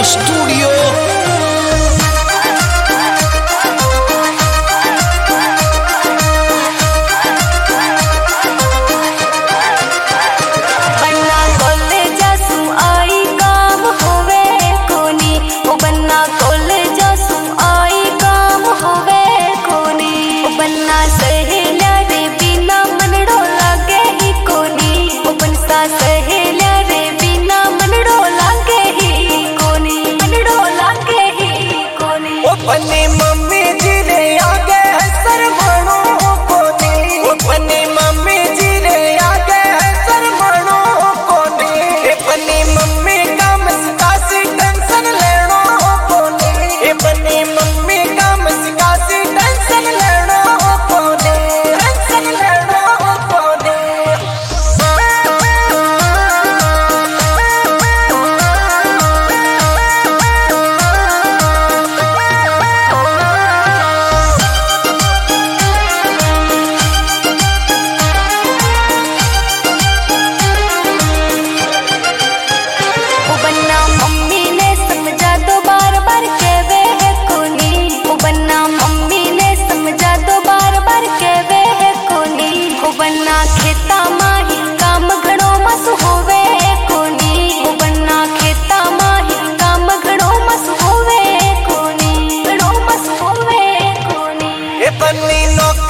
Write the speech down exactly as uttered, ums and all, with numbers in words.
Studio. बन्ना college सु आई काम होवे कोनी, ओ बन्ना कॉलेज सु आई काम होवे कोनी, ओ बन्ना सहेल्या रे बिना मनड़ो लागे ही कोनी, ओ बनसा सहेल्या रे बिना मनड़ो लागे ही कोनी, मनड़ो लागे ही कोनी। ओ बन्नी मम्मी जी रे आगे शर्मानो कोनी, ओ बन्नी मम्मी जी रे आगे शर्मानो कोनी, ए बन्नी मम्मी काम सिखासी टेंशन लेनो कोनी, ए बन्नी मम्मी काम सिखासी टेंशन लेनो कोनी, टेंशन लेनो कोनी। ओ बन्ना मम्मी ने समझा दो बार बार कहवे है कोनी, ओ बन्ना मम्मी ने समझा दो बार बार कहवे है कोनी, ओ बन्ना खेता माही काम घणो मस होवे कोनी, ओ बन्ना खेता माही काम घणो मस होवे कोनी, घणो मस होवे कोनी। ए बन्नी नौकरी